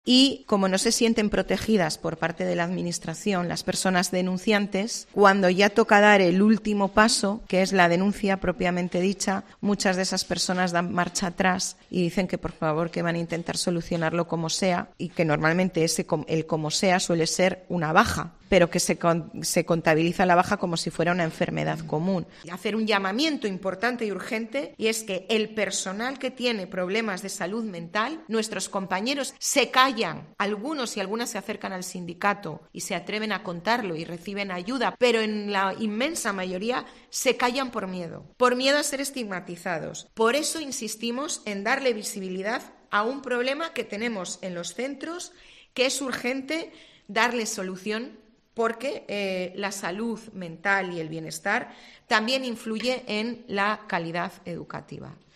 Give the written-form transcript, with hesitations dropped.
Y como no se sienten protegidas por parte de la Administración las personas denunciantes, cuando ya toca dar el último paso, que es la denuncia propiamente dicha, muchas de esas personas dan marcha atrás y dicen que por favor que van a intentar solucionarlo como sea, y que normalmente el como sea suele ser una baja, pero que se contabiliza la baja como si fuera una enfermedad común. Y hacer un llamamiento importante y urgente, y es que el personal que tiene problemas de salud mental, nuestros compañeros se callan, algunos y algunas se acercan al sindicato y se atreven a contarlo y reciben ayuda, pero en la inmensa mayoría se callan por miedo a ser estigmatizados. Por eso insistimos en darle visibilidad a un problema que tenemos en los centros, que es urgente darle solución, porque la salud mental y el bienestar también influye en la calidad educativa.